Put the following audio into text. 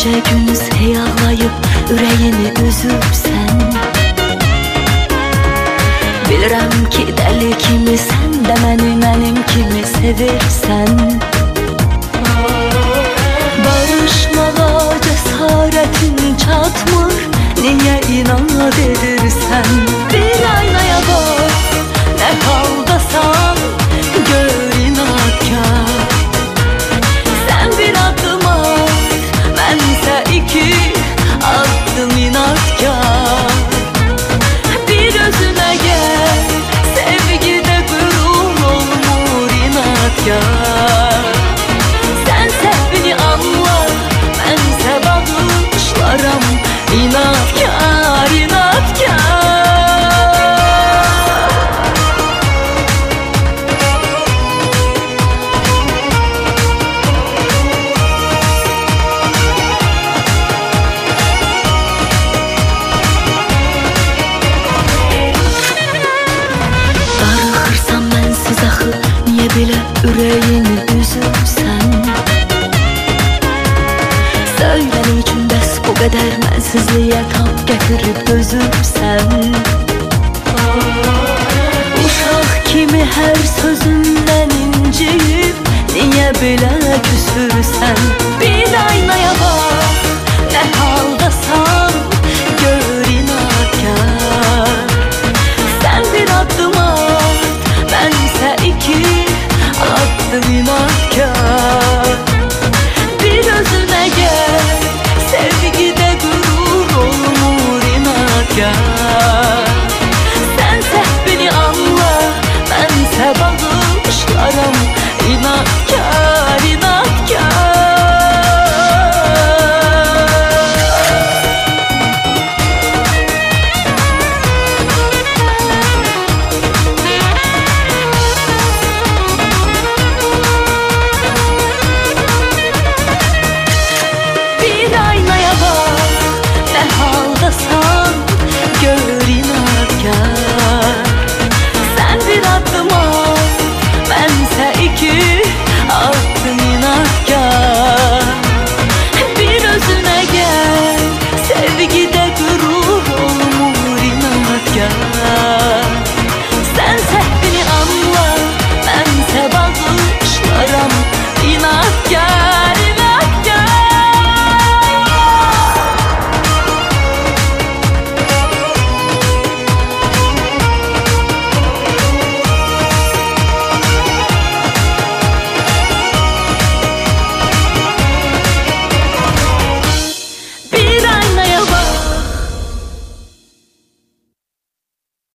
gece gündüz heyallayıp ürəyini üzübsən. Bilirəm ki dəli kimi sən də məni mənim kimi sevirsən. Barışmağa cəsarətin çatmır, niyə inat edirsən? Bir aynaya bax, nə haldasan, gör inatkar. Sən bir addım at, mənsə iki addım inatkar. Bir özünə gəl, sevgidə qürur olmur inatkar. Sən səhvini anla, mənsə bağışlaram inatkar, inatkar. Darıxırsan mənsiz axı, niyə belə ürəyini üzürsən? Söylə nə üçün bəs bu qədər mənsizliyə tab gətirib dözübsən? Uşaq kimi hər sözündən inciyib, niyə belə küsürsən? Bir